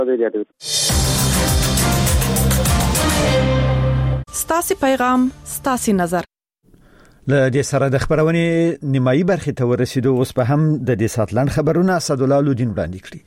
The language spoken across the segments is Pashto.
ستاسي پیغام ستاسي نظر. له دې سره د خبرونې نیمایي برخې ته ورسېدو. اوس په هم د دې ساتلند خبرونه اسدالله لودین وړاندې کړي.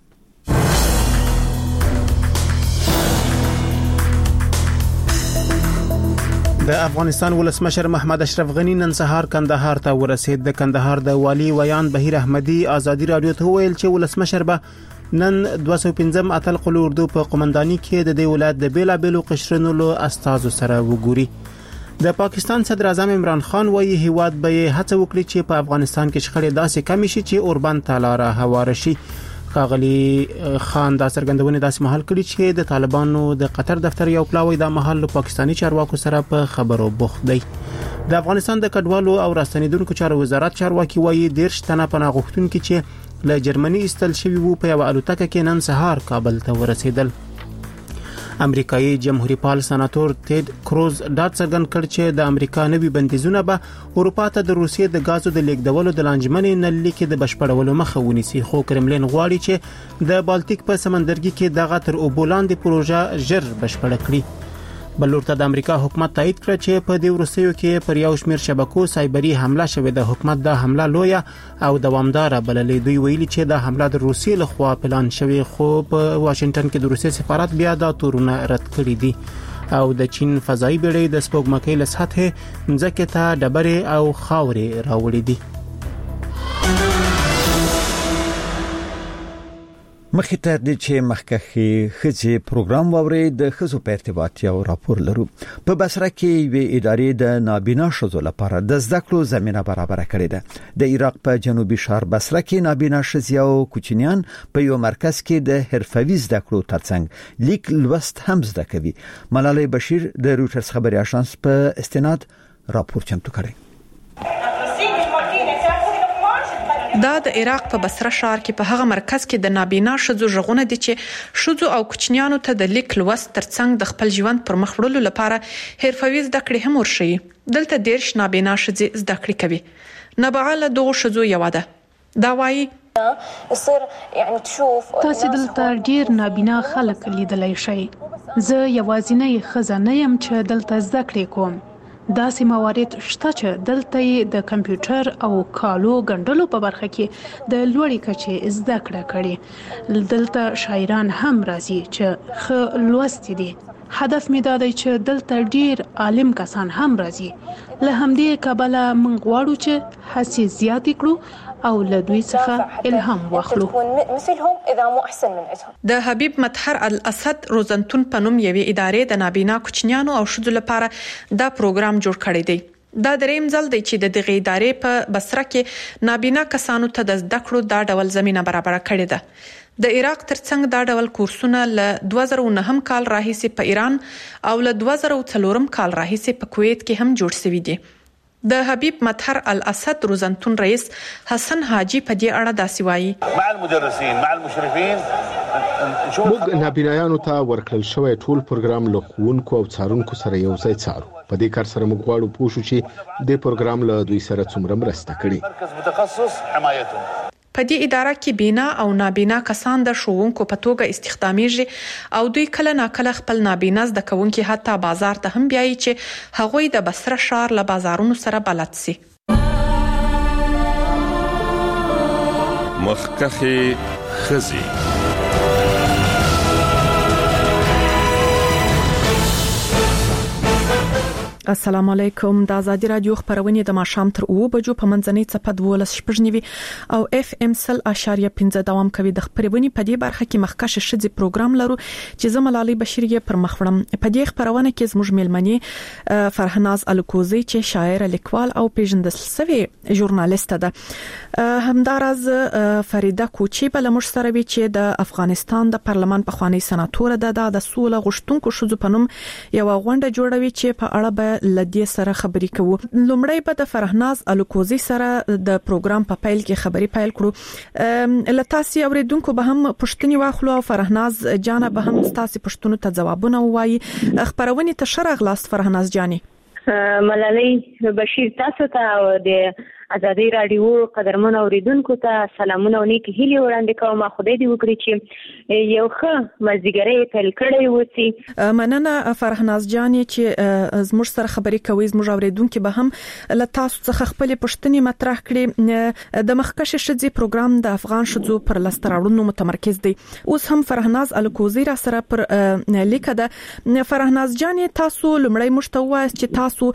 د افغانستان ولسمشر محمد اشرف غنی نن سهار کندهار ته ورسید. د کندهار د والی ویان بهیر احمدی ازادي رادیو ته ویل چې ولسمشر به نن 215 اتل قل اردو په قومنداني کې د دې ولایت د بیلابېلو قشرونو له استازو سره وګوري. د پاکستان صدر اعظم عمران خان وایي هیواد به هڅه وکړي چې په افغانستان کې شخړې داسې کم شي چې اوربند ته لار هواره شي. ښاغلي خان دا څرګندونه داسې مهال کړي چې د طالبانو د قطر دفتر یو پلاوی د محل پاکستانی چارواکو سره په خبرو بوخت دی. د افغانستان د کډوالو او راستنیدونکو چارو وزارت چارواکي وایي 10 تنه پناه غوښتونکي چې له جرمني استل شوی وو په یو الوتکه کې نن سهار کابل ته ورسېدل. امریکایي جمهوریت پال سناتور تید کروز دا څرګند کړ چې د امریکا نوي بندیزونه به اروپا ته د روسیې د غازو د لیږدولو د لانجمنې نلې کې د بشپړولو مخه ونیسي. خو کرملین غواړي چې د بالټیک په سمندرګي کې دغه تر اوبولاندې پروژه ژر بشپړه کړي. بلورته د امریکا حکومت تایید کړ چې په دې وروستیو کې پر یو شمېر شبکو سایبری حمله شوې. د حکومت د حمله لویه او دوامداره بللې. دوی ویلي چې د حمله د روسیې لخوا پلان شوې، خو په واشنگټن کې د روسیې سفارت بیا دا تورونه رد کړي دي. او د چین فضایي بیړۍ د سپوږمکۍ له سطحې ځمکې ته ډبرې او خاورې راوړې دي. مخې ته د چې مخکخي خځې پروګرام ووري د خزو په ارتباط یو راپور لرو. په بصره کې وی ادارې د نابینا شذو لپاره د زده کړو زمينه برابر کړې ده. د عراق په جنوبي شهر بصره کې نابینا شذې او کوچنیان په یو مرکز کې د حرفوي زده کړو ترڅنګ لیک لوست هم زده کوي. ملالۍ بشیر د روټرز خبري اژانس په استناد راپور چمتو کړی. دا د عراق په بصره ښار کې په هغه مرکز کې د نابینا شذو ژغونه دي چې شذو او کوچنیانو ته د لیک لوست ترڅنګ د خپل ژوند پر مخ وړلو لپاره حرفوي زده کړې هم ورشي. دلته 10 نابینا شذې زده کړې کوي. نبعاله دغه شذو یو ده. دا وایي تاسو دلته ډیر نابینا خلک لیدلای شئ. زه یوازینی خزانه يم چې دلته زده کړې کوم. داسې موارد شته چې دلته د کمپیوټر او کالو ګڼلو په برخه کې د لوړې کچې زده کړه کړي. دلته شاعران هم راځي چې ښه لوستي دي. هدف می دا دی چې دلته ډیر عالم کسان هم راځي. له همدې کبله موږ غواړو چې هڅې زیاتې کړو او له دوی څخه الهام واخلو. د حبیب مطهر الاسد روزنتون په نوم یوې ادارې د نابینا کوچنیانو او شذو لپاره دا پروګرام جوړ کړی دی. دا دریم ځل دی چې د دغه ادارې په بصره کې نابینا کسانو ته د زده کړو دا ډول زمينه برابر کړې ده. د عراق ترڅنګ دا ډول کورسونه له 2009 کال راهیسې په ایران او له 2004 کال راهیسې په کویت کې هم جوړ شوی دي. د حبیب مطهر الاسد روزنتون رئیس حسن حاجی په دې اړه داسې وایي. مع المدرسين مع المشرفين موږ نابینایانو ته ورکړل شوی ټول پروګرام له ښوونکو او څارونکو سره یو ځای څارو. په دې کار سره موږ غواړو پوه شو چې د پروګرام له دوی سره څومره مرسته کړي. مرکز متخصص حمایتهم په دې اداره کې بینا او نابینا کسان د ښوونکو په توګه استخدامیږي او دوی کله ناکله خپل نابینا زده کوونکي حتی بازار ته هم بیایي چې هغوی د بصره ښار له بازارونو سره بلد سي. مخکخي خزي السلام علیکم. د آزادي رادیو خبرونه د ماښام تر 2 بجو په منځنۍ صفه 12:15 او اف ام 0.5 دوام کوي. د خبرونه په دې برخه کې مخکشه شذي پروګرام لرو چې زملالي بشریه پر مخړم. په دې خبرونه کې زموږ ملمنې فرهناز الکوزی چې شاعر، لیکوال او پیژندل شوی ژورنالیست ده. همدارز فریده کوچی بل مش سره وی چې د افغانستان د پارلمان په خوانی سناتور ده د سوله غشتونکو شذو پنوم یو غونډه جوړوي چې په اړه لدې سره خبرې کوو. لومړی به د فرهناز الکوزی سره د پروګرام په پیل کې خبرې پیل کړو. لتاسي اوریدونکو به هم پښتني واخلو او فرهناز جان به هم تاسو پښتنو ته جوابونه وایي. خبرونه ته شرغ لاست فرهناز جاني. ملالۍ بشیر تاسو ته او د آزادۍ رادیو قدرمن اوریدونکو ته سلامونه او نیک هیلې وړاندې کوم. خدای دې وکړي چې یو ښه مازدیګری پیل کړی وسی. مننه فرهناز جان چې زموږ سره خبرې کوي. زموږ اوریدونکو به هم له تاسو څخه خپل پوښتنې مطرح کړي. د مخکښ شذې پروګرام د افغان شذو پر لستراړونو متمرکز دی. اوس هم فرهناز الکوزی را سره پر لیکه ده. فرهناز جان تاسو لمړی مشتوي چې تاسو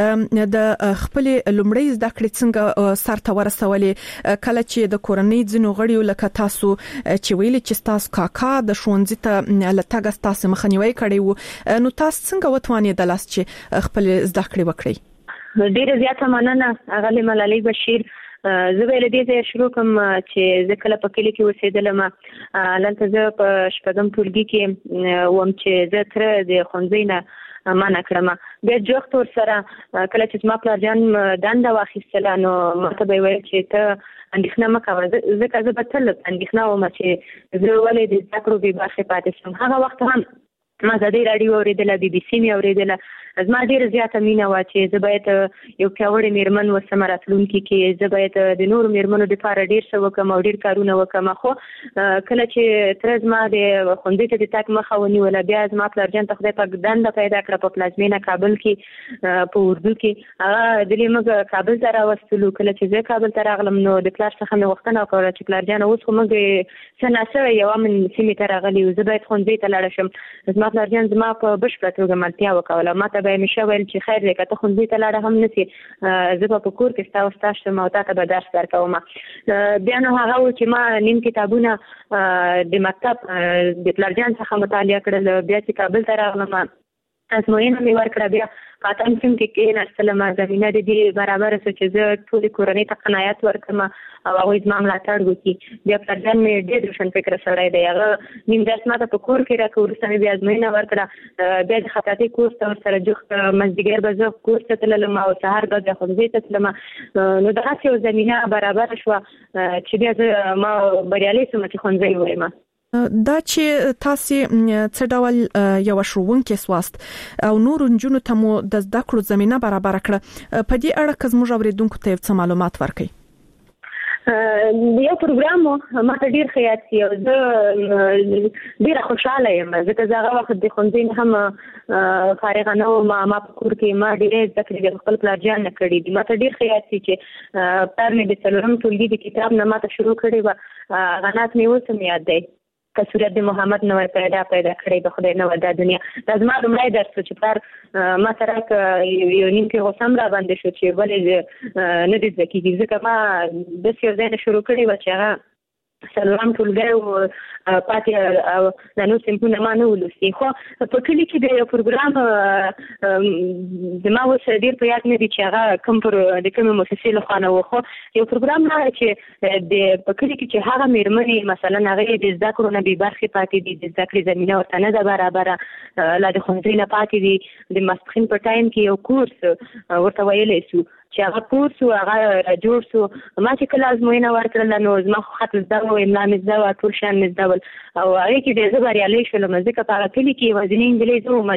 د خپل لمړی زده کړې څنګه سرته ورسولې کله چې د کورنۍ ځینو غړیو لکه تاسو چې ویلي چې تاسو کاکا د ښوونځي ته لټګ تاسو مخنیوي کړی وو، نو تاسو څنګه وتوانیدل چې خپل زده کړې وکړئ؟ ډیره زیاته مننه اغلی ملالۍ بشیر. زه به له دې ځایه شروع کوم چې زه کله په کلي کې اوسېدلم. هلته زه په شپږم ټولګي کې وم چې زه تره د ښوونځي نه منع کړم. بیا جوخت ورسره کله چې زما پلار جان دنده واخیستله نو ماته به یې ویل چې ته اندېښنه مه کوه، ځکه زه به تل اندېښنه وم چې زه ولې د زده کړو بې برخې پاتې شم. هغه وخت هم ما آزادۍ راډیو اورېدله، بي بي سي مې اورېدله. زما ډېره زیاته مینه وه چې زه باید یو پیاوړې مېرمن وسم راتلونکي کې. زه باید د نورو مېرمنو دپاره ډېر څه وکړم او ډېر کارونه وکړم. خو کله چې تره زما د ښوونځي ته د تګ مخه ونیوله، بیا زما پلار جان ته خدای پاک دنده پیدا کړه په پلازمینه کابل کې په اردو کې. هغه دلې موږ کابل ته راوستلو. کله چې زه کابل ته راغلم نو د پلار څخه مې غوښتنه وکړه چې پلار جانه اوس خو موږ څه ناڅه یوه من سیمې ته راغلي یو، زه باید ښوونځي ته لاړه شم. زما پلار جان زما په بشپړه توګه ملتیا وکوله. ما ته به یې همیشه ویل چې خیر دی که ته ښوونځي ته لاړه هم نسې، زه به په کور کې ستا وستا شم او تا ته به درس درکوم. بیا نو هغه و چې ما نیم کتابونه د مکتب د پلار جان څخه مطالعه کړل. بیا چې کابل ته راغلم ازموینه مې ورکړه. بیا په اتم صنف کې کېناستلم. زمینه د دې برابره شوه چې زه ټولې کورنۍ ته قناعت ورکړم او هغوی زما ملاتړ وکړي. بیا پلار جان مې ډېر روشن فکره سړی دی. هغه نیم درس ما ته په کور کې راکړه. وروسته مې بیا ازموینه ورکړه. بیا د خطاطۍ کورس ته ورسره جوخت مازدیګر به زه کورس ته تللم او سهار به بیا ښوونځي ته تلم. نو دغسې یو زمینه برابره شوه چې بیا زه ما بریالۍ شوم چې ښوونځی ووایم. دا چې تاسو څه ډول یو ښوونکی سواست او نور نجونو ته مو د زده کړو زمينه برابر کړه، په دې اړه که زموږ اوریدونکو ته څه معلومات ورکړئ؟ یو پروګرام ما ته ډیر ښه یاد شي او زه ډیره خوشاله یم ځکه زه هغه وخت د ښوونځي نه هم فارغه نه وم. ما په کور کې ما ډېرې زده کړې د خپل پلار جان نه کړي دي. ما ته ډېر ښه یاد شي چې پلار مې د څلورم ټولګي د کتاب نه ما ته شروع کړې وه. هغه نعت مې اوس هم یاد دی که صورت د محمد نوی پیدا کړی د خدای نوی دا دنیا. دا زما لومړی درس و چې پلار ما سره یو نیم کې غوسه هم را باندې شو چې ولې نه دې زده کېږي ځکه ما داسې یو ځای نه شروع کړې وه چې هغه څلورم ټولګی و پاتې او د نور صنفونه ما نه ولوستي. خو په کلي کې د یو پروګرام زما اوس ډېر په یاد نه دي چې هغه کوم د کومې مؤسسې لخوا نه و. خو یو پروګرام راغی چې په کلي کې چې هغه مېرمنې مثلا هغې د زده کړو نه بې برخې پاتې دي، د زده کړې زمینه ورته نه ده برابره، لا د ښوونځي نه پاتې دي. د ماسپښین په ټایم کې یو کورس ورته ویلی سو چې هغه کورس و هغه راجوړ سو. ما چې کله ازموینه ورکړله نو زما خو خط زده و، املا مې زده وه، ټول شیان مې زده ول او هغې کې بیا زه بریالی شولم ځکه په هغه کلي کې یوازینۍ نجلۍ زه وم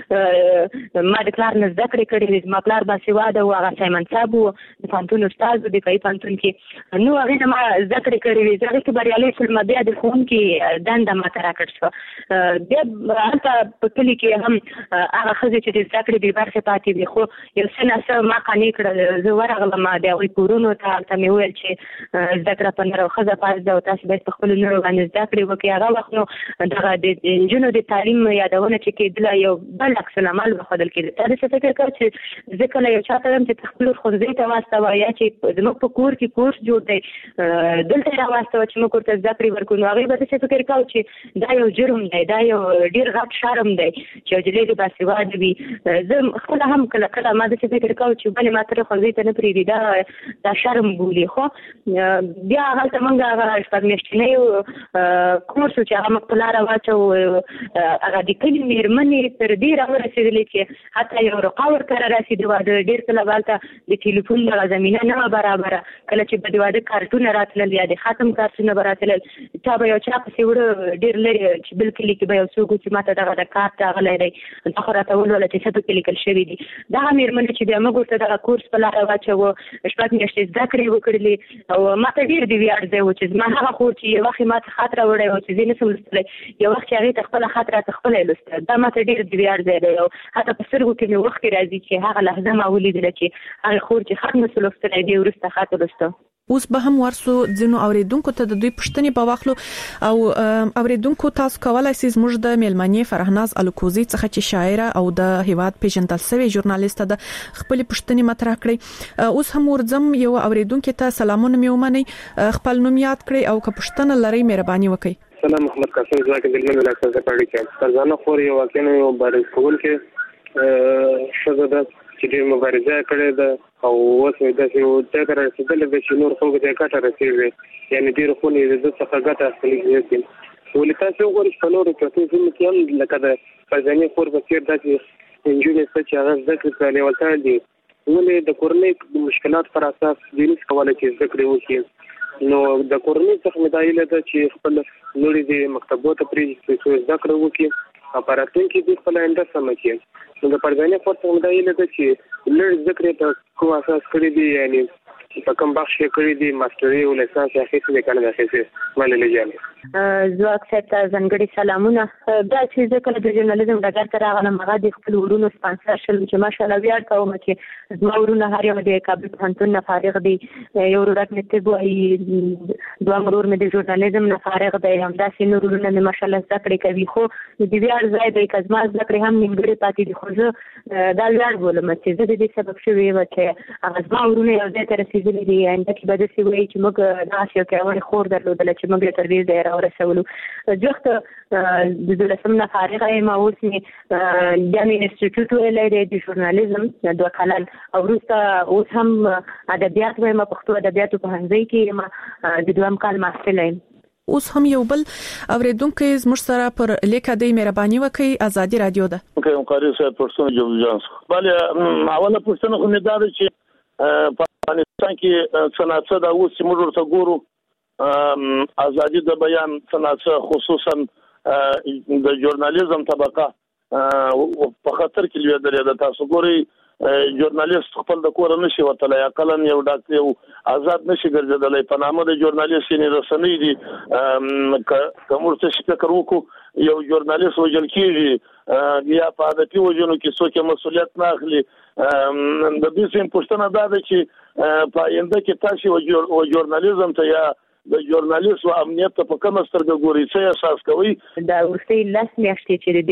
چې ما د پلار نه زده کړې کړې وې. زما پلار باسواده و، هغه سایمن صاحب و، د پوهنتون استاد و دفاعي پوهنتون کې. نو هغې نه ما زده کړې کړې وې، زه هغې کې بریالی شولم. بیا د ښوونکي دنده ما ته راکړ شوه. بیا هلته په کلي کې هم هغه ښځې چې د زده کړې بې برخې پاتې وي خو یو څه ناڅه ما قانع کړل. زه ورغلم د هغوی کورونو ته، هلته مې وویل چې زده کړه په نر او ښځه فرض ده او تاسو باید په خپلو نرو باندې زده کړې وکړئ. هغه وخت نو دغه د نجونو د تعلیم یادونه چې کېدله یو بل عکس العمل وښودل کېده. تا داسې فکر کوه چې زه کله یو چا ته وایم چې ته خپلو ښوونځي ته واستوه یا چې زموږ په کور کې کورس جوړ دی دلته یې راواستوه چې موږ ورته زده کړې ورکړو. نو هغوی به داسې فکر کوو چې دا یو جرم دی، دا یو ډېر غټ شرم دی چې یو نجلۍ دې باسواده وي. زه خپله هم کله کله ما داسې فکر کوو چې ولې ما ترې ښوونځي ته نه پرېږدي، دا شرم بولي. خو بیا هلته موږ هغه شپږ میاشتنی کورس و چې هغه موږ په لاره واچوو. هغه د کلي مېرمنې تر دې راورسېدلې چې حتی یو رقا ورکره راسېدې وه. ډېر کله به هلته د ټلیفون دغه زمینه نه وه برابره. کله چې به د واده کارتونه راتلل یا د ختم کارتونه به راتلل، چا به یو چا پسې وړه ډېر لرې چې بل کلي کې به یو څوک و چې ما ته دغه د کارت راغلی دی، دا خو راته ولوله چې څه پکې لیکل شوي دي. دغه مېرمنې چې بیا موږ ورته دغه کورس په په لار واچو شپږ میاشتې زده کړې وکړلې او ما ته ډیر دی ویاړ دی چې ما هغه خو چې یو وخت ما ته خاطر وړي او چې زه نسم لستلې یو وخت هغه خپل خاطر خپل لسته دا ما ته ډیر دی ویاړ دی او حتی په سترګو کې مې وخت راځي چې هغه لحظه ما ولیدل چې هغه خور چې خاطر نسل لستلې دی ورسته خاطر لسته. اوس به هم ورسو ځینو اوریدونکو ته د دوی پښتنې په واخلو او اوریدونکو تاسو کولای شئ زموږ د میلمنې فرهناز الکوزي څخه چې شاعره او د هیواد پیژندل شوی ژورنالیست ده خپل پښتنې مطرح کړي. اوس هم ورځم یو اوریدونکو ته سلامونه مې ومني خپل نوم یاد کړئ او که پښتنه لري مهرباني وکړئ. سلام محمد قاسم زاکه د ملي لاسه پاړی کې فرزانه خور یو واقعي یو بارز کول کې شزاده چې ډېر مبارزه کړې ده او اوس د یو ځای رسیدل د شنور خلکو د کاټه رسیدي یعنی ډېر خو نه د څه ګټه اخلي ولې تاسو وګورئ په نورو کې چې هم لکه د فرزانه خور په څیر د انجونې چې هغه ذکر کړي ولته دي ولې د کورنۍ مشکلات پر اساس د نس کولای چې ذکر وکړي نو د کورنۍ څخه مدایله ده چې خپل نوري د مکتبونو ته پریږدي چې ذکر وکړي اپاراتون کې د خپل انده سمکي نو د پرځانه فرصت مدایله ده چې لږ ذکر ته کوم اساس کړی دی یعنی په کوم بخش کې کړی دی ماستري او لیسانس اخیستل کنه اخیستل ولې لږه زه اکثر ځنګړي سلامونه دا چې ځکه د ژورنالیزم ډګر ته راغلم هغه د خپل ورونو سپانسر شل چې ماشاءالله ویاړ کوم چې زما ورونه هر یو د کابل پوهنتون نه فارغ دي یو ورک مکتب وایي دوه مرور مې د ژورنالیزم نه فارغ دی همداسې نور ورونه مې ماشاءالله زده کړې کوي خو د ویاړ ځای دی که زما زده کړې هم نیمګړې پاتې دي خو زه دا ویاړ بولم چې زه د دې سبب شوې وم چې هغه زما ورونه یو ځای ته رسېدلي دي انده کې به داسې وایي چې موږ داسې یو پیاوړې خور درلودله چې موږ یې تر دې ځایه راورسولو جوخت د 12 نه فارغه یم اوس مې جامع انسټیټیوټ ویلی دی د ژورنالیزم 2 کلن او وروسته اوس هم ادبیات وایم پښتو ادبیاتو پوهنځي کې یم د 2 کال محصله یم. اوس هم یو بل اوریدونکو زموږ سره پر لیکه دی مهرباني وکړئ ازادي رادیو ده. کوم قاری صاحب پښتون جوړ جانس bale اوله پښتون خو نه دا چې په افغانستان کې صنعت دا اوس موږ ورته ګورو ازادي د بیان صنعت خصوصا د ژورنالیزم طبقه په خطر کې لیدل د تاسو ګوري ژورنالیست خپل د کور نشي وتلای اقلن یو ډاکټر یو آزاد نشي ګرځیدلای په نامه د ژورنالیست نه رسنۍ دي کوم څه چې فکر وکړو یو ژورنالیست وجل کیږي یا په عادتي وجونو کې څوک مسؤلیت نه اخلي د دې سیم پښتنه دا ده چې په آینده کې تاسو او ژورنالیزم ته یا د ژورنالیست او امنیت په کومه سترګه ګوري څه احساس کوي دا ورسې لاس میاشتې چې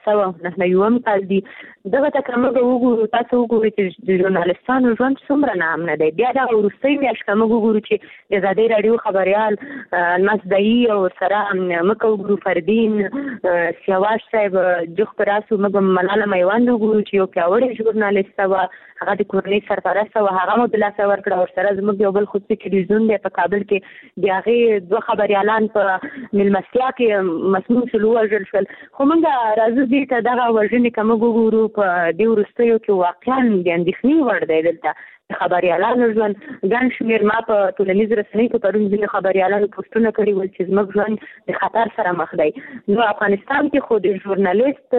د 1400 یوم کال دی دغه تکرمه وګورو تاسو وګورئ چې د ژورنالیستانو ژوند څومره نامنه دی بیا دا ورسې میاشت کوم وګورو چې د ازادي رادیو خبريال المصدعي او سره مکو ګرو فردین سیاواش صاحب جوخ پراسو مګم ملاله میوند وګورو چې یو پیاوړی ژورنالیست و هغه د کورنۍ سرپرست او هغه مو د لاس ورکړه او سره زموږ یو بل خصوصي ټلویزیون دی په کابل کې د هغه دوه خبريالان په ملمستیا کې مسموم شلو وژل شول خو موږ راځو دې ته دغه وژنې کوم وګورو په دې ورستیو کې واقعا د اندېښنې وړ دی دلته خبريالانو ژوند ګڼ شمېر ما په ټولنیز رسنۍ کې پرون ځینې خبريالانو پوسټونه کړي ول چې زموږ ژوند د خطر سره مخ دی نو افغانستان کې خو د ژورنالیست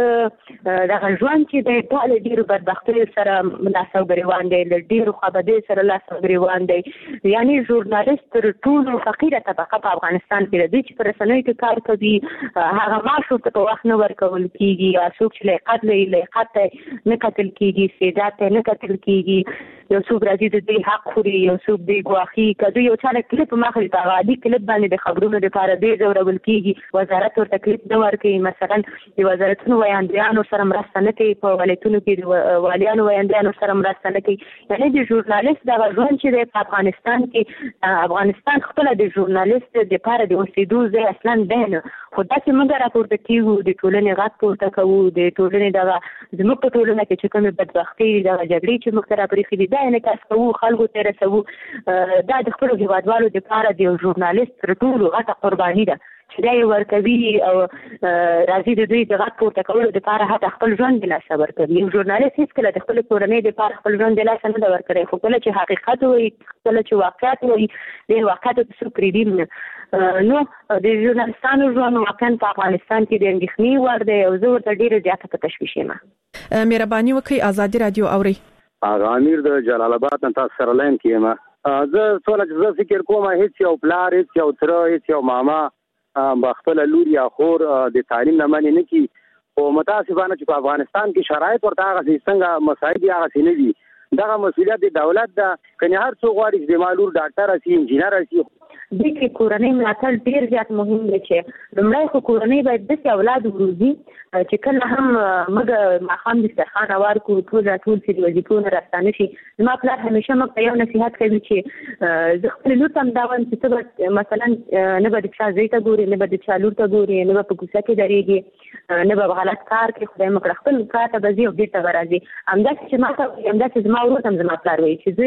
دغه ژوند چې د ټول ډیرو بدبختیو سره لاس او ګریوان دی د ډیرو خبرې سره لاس او ګریوان دی یعنی ژورنالیست تر ټولو فقیره طبقه په افغانستان کې دی چې په رسنیو کې کار کوي هغه معاش ورته په وخت نه ورکول کیږي یا څوک چې لیاقت لري لیاقت نه کتل کیږي استعداد نه کتل کیږي یو څوک راځي د دې حق خوري یو څوک دی ګواخي کله یو چا کلیپ ماخلي تا غادي کلیپ باندې د خبرونو لپاره دې زورول کیږي وزارت ورته کلیپ نه ورکوي مثلا د وزارتونو ویاندیانو سره مرسته نه کوي په ولایتونو کې والیانو ویاندیانو سره مرسته نه کوي یعنی د ژورنالیست د ژوند چې په افغانستان کې افغانستان خپل د ژورنالیست د لپاره د اوسېدو ځای اصلا نه خو دا چې موږ راپورته کیږو د ټولنې غږ پورته کوو د ټولنې دغه زموږ په ټولنه کې چې کومه بدبختي دغه جګړې چې موږ سره پرې خېدي دا نه کوو خلکو ته رسوو دا د خپل هیوادوالو لپاره د ژورنالیست تر ټولو غټه قرباني ده چې دا یې ورکوي او راځي د دوی د غږ پورته کولو لپاره حتی خپل ژوند د لاسه ورکوي یو ژورنالیست هېڅکله د خپلې کورنۍ لپاره خپل ژوند د لاسه نه ده ورکړی خو کله چې حقیقت وایي کله چې واقعیت وایي د واقعیتو ته څوک پرېږدي نو د ژورنالیستانو ژوند واقعا په افغانستان کې د اندېښنې وړ دی او زه ورته ډېره زیاته په تشویش یم مهرباني وکړئ ازادي رادیو اورئ هغه امیر د جلال آباد نه تاسو سره لاین کېما زه څول چې فکر کوم هیڅ یو پلار هیڅ یو تر هیڅ یو ماما بخپل لور یا خور د تعلیم نه معنی نه کی او متاسفانه چې په افغانستان کې شرایط ورته هغه څنګه مساعد هغه نه دي دا مسؤلیت د دولت ده کني هر څو غواړي چې د مالور ډاکټر شي انجینر شي د کې کورنۍ ملاتړ ډیر زیات مهم دی چې لومړی خو کورنۍ باید د اولاد وروزي چې کله هم موږ ماخام د ستخان اوار کو ټول چې وظیفونه راستانه شي ما پلار همیشه موږ یو نصيحت کوي چې زه خپل لور تم دا وایم چې مثلا نه به د چا زیته ګوري نه به د چا لور ته ګوري نه به په کوڅه کې درېږي نه به غلط کار کوي خدای مکړه خپل کار ته به زی او بیرته راځي همداسې چې ما ته همداسې زما ورور هم زما پلار وایي چې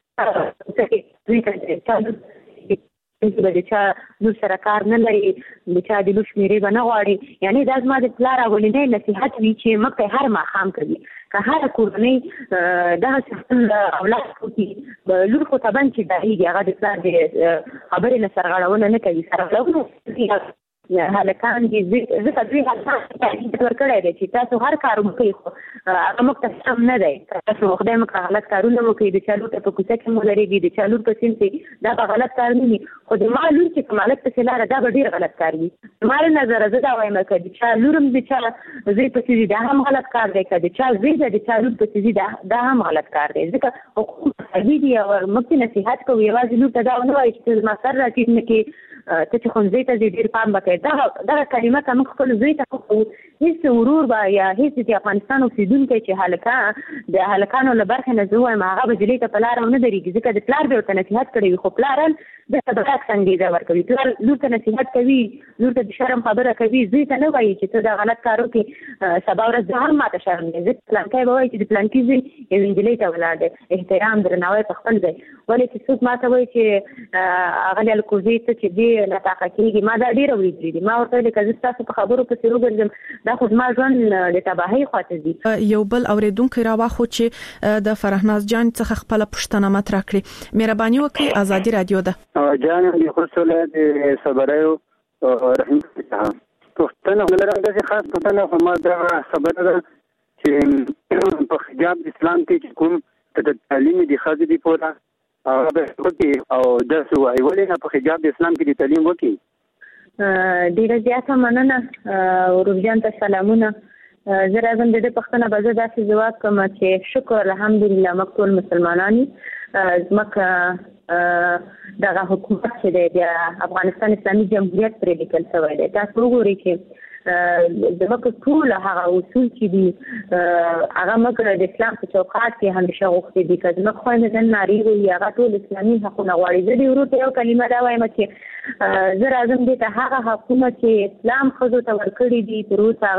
د چا لور سره کار نه لري د چا د لور شمیرې به نه غواړي یعنی دا زما د پلار اولنی نصیحت وي چې موږ ته هر ماښام کوي که هر کورنۍ دغه خپل اولاد کوي لور خو طبعا چې دایږي هغه د پلار د خبرې نه سرغړونه نه کوي سرغړونه هلکان دي ځکه دوی هلکان ورکړی دی چې تاسو هر کار وکړئ خو هغه موږ ته سم نه دی تاسو خدای موږ غلط کارونه وکړئ د چا لور ته په کوڅه کې مو درېږي د چا لور په سیند کې دا به غلط کار نه وي خو د ما لور چې کوم هلک پسې لاړه دا به ډېر غلط کار وي زما له نظره زه دا وایم که د چا لور هم د چا زوی پسې ځي دا هم غلط کار دی که د چا زوی ده د چا لور پسې ځي دا هم غلط کار دی ځکه حقوق صحیح دي او موږ ته نصیحت کوو یوازې لور ته دا ونه وایي چې زما سر راټیټ نه کړي ته چې ښوونځي ته ځې ډېر پام به کوې دغه کلمه که موږ خپل زوی ته وکړو هېڅ ورور به یا هېڅ د افغانستان اوسېدونکی چې د هلکانو له برخې نه زه وایم هغه به جلۍ ته په لاره ونه درېږي ځکه د پلار به ورته نصیحت کړی وي خو پلاران دلته به عکس انګېزه ورکوي پلار لور ته نصیحت کوي لور ته د شرم خبره کوي زوی ته نه وایي چې ته دا غلط کار وکړې سبا ورځ زه هم ماته شرم دی ځکه پلانکی به وایي چې د پلانکي زوی یو نجلۍ ته ولاړ دی احترام درناوی په خپل ځای ولې چې څوک ماته وایي چې اغلې الکوزي ته چې دی ناطاقه کېږي ما دا ډېره اورېدلي دي ما ورته ویلې که زه ستاسو په خبرو پسې وګرځم دا خو زما ژوند د تباهۍ خواته ځي یو بل اورېدونکی راواخو چې د فرهناز جان څخه خپله پوښتنه مطرح کړي مهرباني وکړئ ازادي رادیو ده جان د خصوصا د صبرایو رحم پښتنه ولر د خاص پښتنه خو ما دا خبره ده چې په حجاب اسلام کې کوم د تعلیم د خاص دي پورا او د سوای ولې نه په حجاب اسلام کې د تعلیم وکي ډیره زیاته مننه ورجان ته سلامونه زه راځم د پښتنه بزه داسې جواب کوم چې شکر الحمدلله مقتول مسلمانانی زمکه دغه حکومت چې د افغانستان اسلامي جمهوریت پر لیکل شوی دی تاسو وګورئ چې زموږ ټول هغه اصول چې دي هغه موږ د اسلام په چوکاټ کې همیشه غوښتي دي که زموږ خویندې نن نارې وي هغه ټول اسلامي حقونه غواړي زه دې ورور ته یو کلمه دا وایم چې زه راځم دې ته هغه حقونه چې اسلام ښځو ته ورکړي دي تر اوسه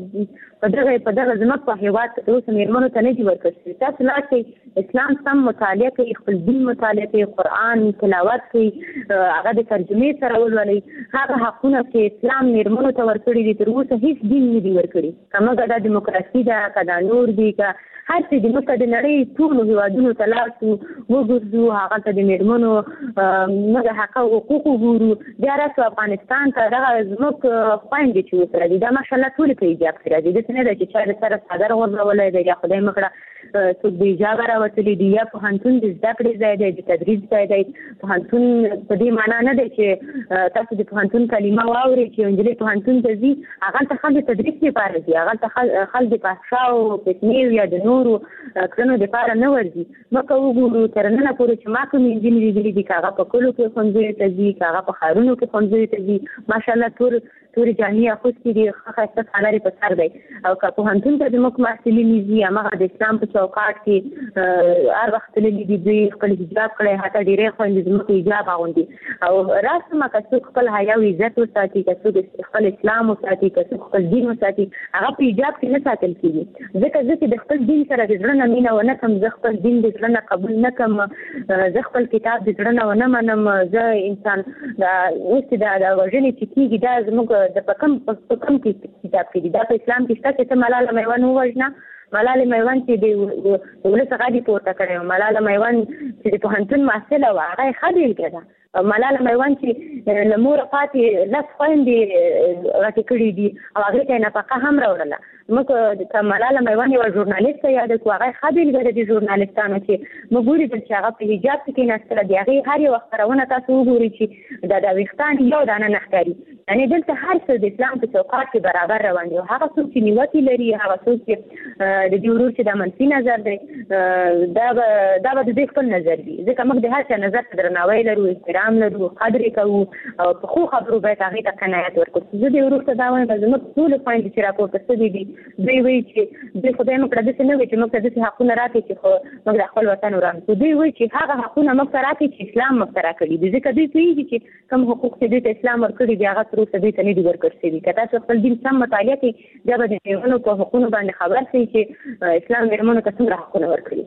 هغه په دغه زموږ په هېواد کې تر اوسه مېرمنو ته نه دي ورکړل شوي تاسو لاړ شئ اسلام سم مطالعه کوي خپل دین مطالعه کوي قرآن تلاوت کوي هغه د ترجمې سره ولولئ هغه حقونه چې اسلام مېرمنو ته ورکړي دي تر اوسه هیڅ دین نه دي ورکړي که موږ دا دیموکراسي ده که دا نور دي که هر څه دي موږ د نړۍ ټولو هېوادونو ته لاړ شو وګرځو هغه ته د مېرمنو موږ حق او حقوق وګورو بیا راسو افغانستان ته دغه زموږ خویندې چې اوس راځي دا ماشاءالله ټولې په حجاب کې راځي داسې نه ده چې چا د سره څادر غورځولی دی یا خدای مکړه څوک د حجابه راوتلي دي یا پوهنتون د زده کړې ځای دی د تدریس ځای دی پوهنتون په دې معنا نه دی چې تاسو د پوهنتون کلمه واورئ چې یو نجلۍ پوهنتون ته ځي هغلته خلک د تدریس لپاره ځي هغلته خلک د فحشاو فتنې یا د نورو کړنو دپاره نه ورځي موږ وګورو تر ننه پورې چې ما کومې نجونې لیدلي دي که هغه په کلو کې ښوونځیو ته ځي که هغه په ښارونو کې ښوونځیو ته ځي ماشاءالله تورې جامې اغوستې دي ښه ښایسته څادر یې په سر دی او که پوهنتون ته زموږ محصلین ځي هماغه د اسلام په چوکاټ کې هر وخت تللي دي دوی خپل حجاب کړی حتی ډېرې خویندې زموږ حجاب اغوندي او راسمه که څوک خپل حیا او عزت وساتي که څوک خپل اسلام وساتي که څوک خپل دین وساتي هغه په حجاب کې نه ساتل کېږي ځکه زه چې د خپل دین سره د زړه نه مینه ونه کړم زه خپل دین د زړه نه قبول نه کړم زه خپل کتاب د زړه نه ونه منم زه انسان اوس د وژنې چې کېږي دا زموږ د په کوم کتاب کې دي دا په اسلام کې شته چې ته ملاله میوند ووژنه ملاله میوند چې د ولس غږ پورته کړی و ملاله میوند چې د پوهنتون محصله وه هغه یې ښه بېلګه ده ملاله میوان چې لمور پاتې لاس خويندې راټی کړې دي او هغه ته نفقه هم راوړله. موږ ملاله میوان یو ژورنالیست یاد کو هغه خبرې غره دي ژورنالیستانو چې مګوري چې هغه په حجاب کې نستله دی هغه هر یو خبرونه تاسو وګورئ چې د وختان یو دانه نختاري یعنی دلته هر څه د اسلام په چوکاټ کې برابر روان دي. هغه څوک چې نیوتی لري هغه څوک چې د ورور چې د منفي نظر دی دا به د خپل نظر دی ځکه موږ د هر څه نظر ته درناوی لرو احترام لرو قدر کوو او په خو خبرو باید هغه ته قناعت ورکړو. زه د ورور ته دا وایم چې موږ ټول پوینټ چې راپورته ستدي دي دوی وایي چې د خدای موږ د څه نه وي چې موږ د حقونه راکړي چې خو موږ د خپل وطن ورانو دوی وایي چې هغه حقونه موږ راکړي چې اسلام موږ راکړي دي ځکه دوی کوي چې کوم حقوق چې د اسلام ورکړي دي هغه تر اوسه دوی ته نه دي ورکړل شوي. که تاسو خپل دین سم مطالعه کړئ بیا به د میرمنو په حقوقو باندې خبر شئ چې اسلام میرمنو ته څومره حقونه ورکړي.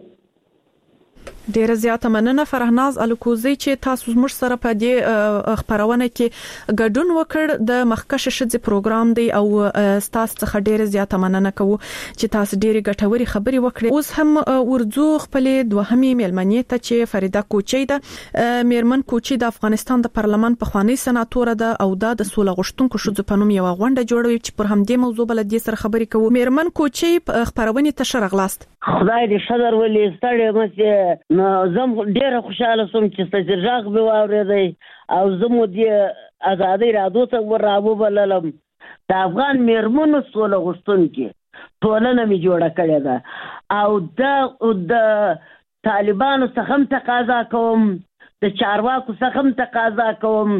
ډیره زیاته مننه فرهناز الکوزی چې تاسو زموږ سره په دې خبرونه کې ګډون وکړ. د مخکشه شذ پروګرام دی او تاسو څخه ډیره زیاته مننه کوو چې تاسو ډیره ګټوري خبري وکړي. اوس هم ورځو خپل دوهمي مېلمنې ته چې فریده کوچی ده. میرمن کوچی د افغانستان د پارلمان په خواني سناتور ده او د سوله غشتونکو شذ په نوم یو غونډه جوړوي چې پر همدې موضوع بل دې سره خبري کوو. میرمن کوچی خبرونه ته شرغلاست. خدای دې شذر ولې ستړي مې نو زم ډیره خوشاله سوم چې ستاسو ژغ به واورېدای او زمو دې ازادي رادو ته ورابو بللم. د افغان میرمنو سوله غوښتونکي ټولنه می جوړه کړې ده او د طالبانو څخه هم تقاضا کوم د چارواکو څخه هم تقاضا کوم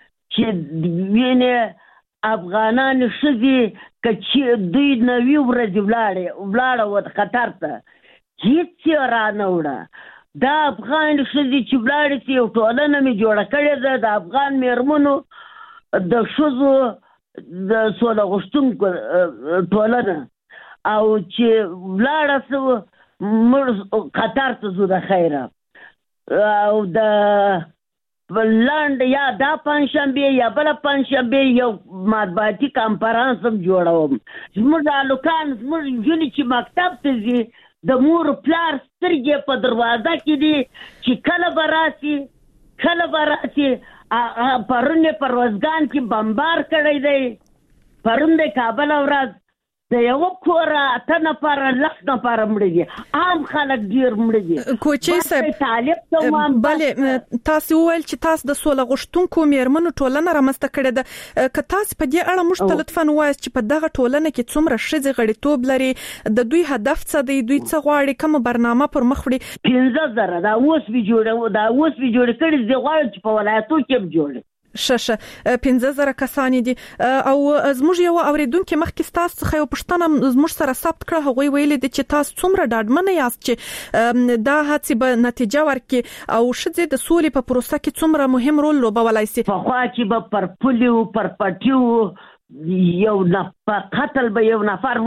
چې وینې افغانان شذي کچې دوی نوی ورځ ولاړه و خطر ته هیڅ را نه وړه. دا افغان شذي چې ولاړې سي او ټولنه می جوړه کړې ده د افغان میرمنو د شذو د سوله غوښتونکو ټولنه او چې ولاړه سو مر خطر ته زو د خیره او د بلند یا دا پنځشنبه یا بل پنځشنبه یو مطبوعاتي کانفرنس هم جوړوم. زموږ د لوکان زموږ جونې چې مکتب ته ځي د مور پلار سترګې په دروازه کې دي چې کله به راسي پرون پروازګان کې بمبار کړی دی. پرون د کابل ورځ د یو کور اته نفر لس نفر مړي دي عام خلک ډیر مړي دي. کوچی صاحب بلې تاسو ویل چې تاسو د سوله غوښتونکو میرمنو ټولنه رامنځته کړې ده. که تاسو په دې اړه موږ ته لطفاً وایاست چې په دغه ټولنه کې څومره ښځې غړیتوب لري د دوی هدف څه دی دوی څه غواړي کوم برنامه پر مخ وړي. 15,000 دا اوس وی جوړ کړي دي غواړي چې په ولایتو کې جوړي 15,000 کسان دي او زموږ یو اوریدونکو مخکې تاسو څخه یو پښتنه زموږ سره ثبت کړه هغه ویل دي چې تاسو څومره ډاډمنه یاست چې دا هڅه به نتیجه ورکړي او شذ د سولې په پروسه کې څومره مهم رول لوبولای شي. په خوا چې به پر پولیو پر پټیو یو نه قتل به یو نفر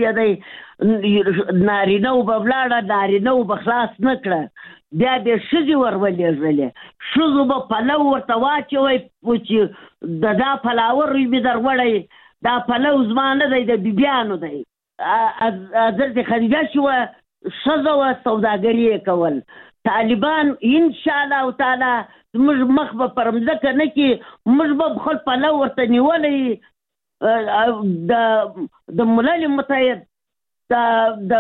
ورسېدی نارینه او ببلاړه نارینه او بخلاص نکړه بیا به شذ ورولېږي شذ به پلو ورته واچوي چې دا پلاور به دروړی دا پلو زمانه دی د بیبيانو دی حضرت خدیجه شو شذ او سوداګری کول. طالبان ان شاء الله تعالی موږ مخ به پرمځکه نه کې موږ به خپل پلو ورته نیولې د ملل متحد د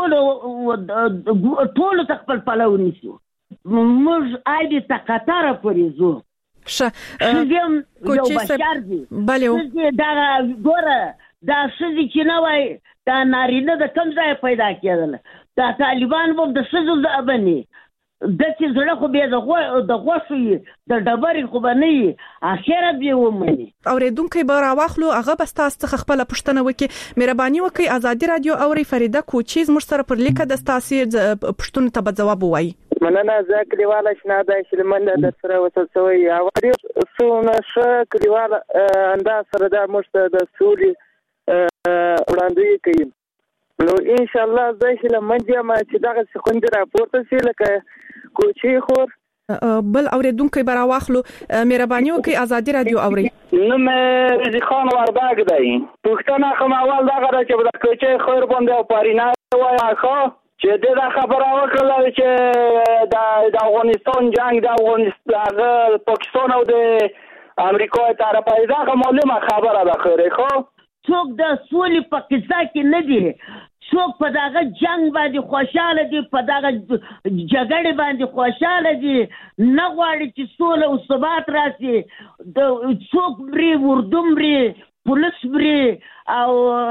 ټولو تخپل پلو نیسو موږ آیدی تا قطاره پورې زو شزیم یو بشر دی دا ګوره دا شزی چې نه وای دا نارینه د کم ځای پیدا کېدل دا طالبان به د شزو ځابني د چې زړه خو به د غوښي د ډبرې خو باندې اخرت به ومني. اوریدونکو به راوخلو هغه بس تاسو خپل پښتنه وکي مهرباني وکي ازادي رادیو اوري فریده کوچی زموږ سره پر لیکه د تاسو پښتون ته به جواب وایي. مننه زه کلیواله شناده شلمن د سره وصل شوی او سونه ش کلیواله انده سره د مشته د سولي وړاندې کوي. نو ان شاء الله زه شلمن یم چې دغه خوند راپورته شي لکه کوچی خور بل اوریدونکو به راوخلو مهرباني وکي ازادي رادیو اوري. نو مې رضی خان ورداګ دی پښتنه کوم اول دغه چې د کوچی خور باندې پارینه وای خو چې دا خبره وکړه چې د افغانستان جنگ د افغانستان پاکستان او د امریکا طرفه دا معلومه خبره ده خیره خو څوک د سولې په قصه کې نه دي څوک په دغه جنگ باندې خوشاله دي په دغه جګړې باندې خوشاله دي نه غواړي چې سوله او ثبات راشي څوک مري اردو مري پولیس مري او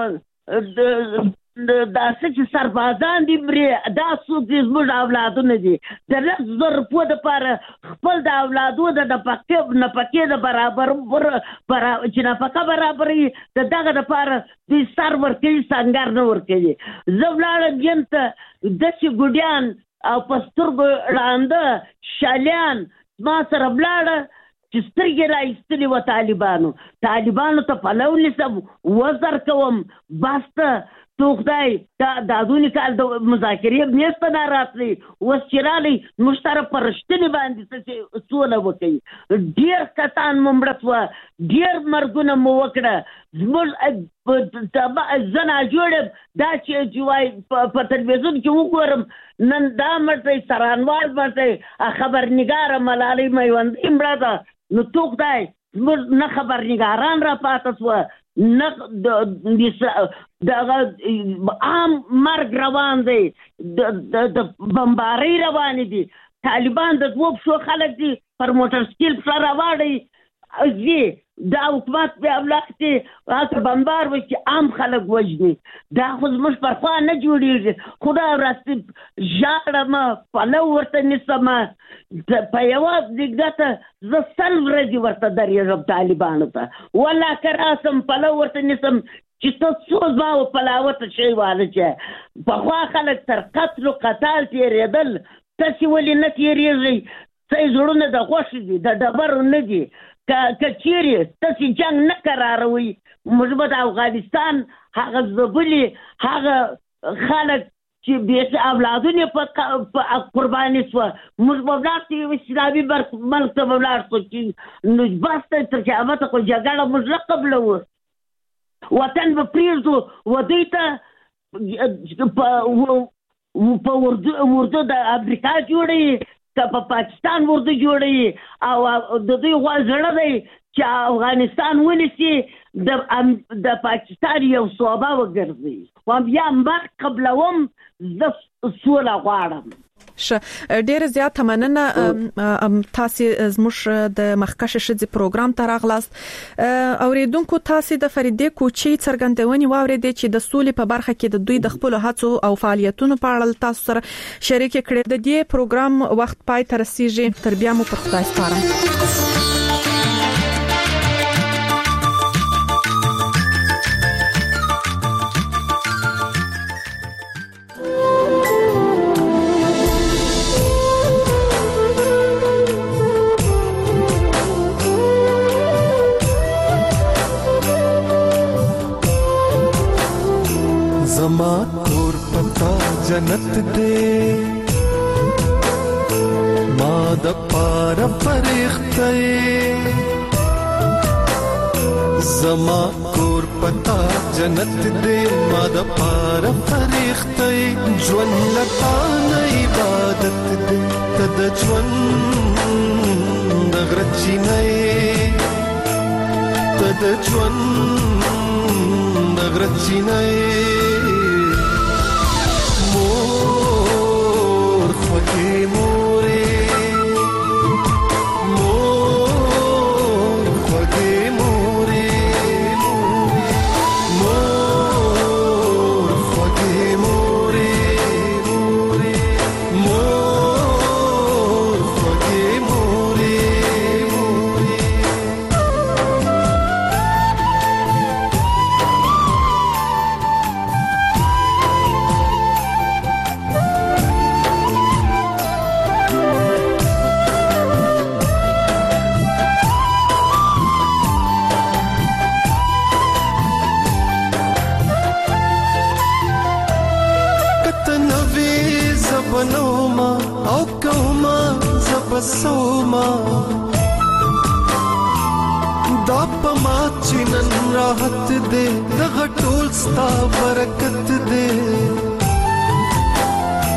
دا چې سربازان دي مري دا څوک دي زموږ اولادونه دي د 1,000 روپو دپاره خپل د اولادو د نفقې د برابر چې نفقه برابروي د دغه دپاره دوی سر ورکوي سنګر نه ورکوي زه ولاړم یم ته داسې ګوډیان او په سترګو ړانده شالیان ما سره ولاړه چې سترګې را ایستلې وه طالبانو ته پلو نیسم وزر کوم بس ته تو خدای دا دونی کال د مذاکرې میز ته نه راتلی اوس چې رالی موږ سره په رښتینې باندې څه سوله وکوي ډېر کسان مو مړه سوه ډېر مرګونه مو وکړه زموږ زه ناجوړ دا چې وایي په تلویزیون کې وګورم نن دا مړ دی سرانوال مړ دی خبرنګاره ملالۍ میوندۍ مړه ده نو تو خدای زموږ نه خبرنګاران را پاته سوه نه دغه عام مرګ روان دی د بمبارۍ روانې دي طالبان د 2 پښو خلک دي پر موټر سایکل پسې راوړی ځي دا حکومت بیا ولاښتې هلته بمبار وشي چې عام خلک وژني دا خو زموږ پر خوا نه جوړېږي خدای راستې ژاړم پلو ورته نیسم په یوه دیګده ته زه 100 ورځې ورته درېږم طالبانو ته والله که راسم پلو ورته نیسم چې ته څو زما و پلاوته شی واله چې پخوا خلک تر قتل و قتال تېرېدل تاسې ولې نه تېرېږئ څه زړونه د غوښې دي د ډبرو نه دي که چیرې تاسې جنګ نه قراروئ موږ به د افغانستان هغه ځبلي هغه خلک چې بې اولادونه په قرباني شوه موږ به ولاړ شو یو اسلامي ملک ته به ولاړ شو چې نو بس ته تر قیامته خو جګړه موږ نه قبلوو وطن به پرېږدو و دوی ته په اردو د امریکا جوړوي که په پاکستان اردو جوړوي او د دوی غوا زړه دی چې افغانستان ونیسي د پاکستان یو صوبه وګرځي خو بیا مرګ قبلوم زه سوله غواړم ډېر زیات مننه تاسو زموږ د مخکشه شذ پروګرام ته راغلاست اوریدونکو تاسو د فریدې کوچي څرګندونې واوریدې چې د سولې په برخه کې د دوی د خپل هڅو او فعالیتونو په اړه تاسو سره شریک کړي د دې پروګرام وخت پای ته رسیږي تر بیا مو په خدای سپارم زما کور پتا جنت دے ما د پار فرښتې زما کور پتا جنت دے ما د پار فرښتې ژوند لتا نه عبادت دے تد ژوند د غرچی نه تد ژوند د غرچی نه بسوما دا پما چنن راحت دے دغه ټول ستا برکت دے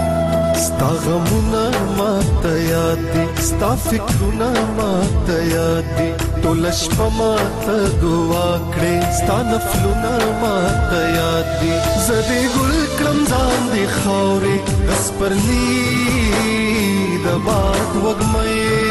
ستا غمونه ماته یاد دي ستا فکرونه ماته یاد دي ټول شپه ماته دعا کړې ستا نفلونه ماته یاد دي زدي ګل کړم ځان دي خاورې غسپرلی د باد وګمې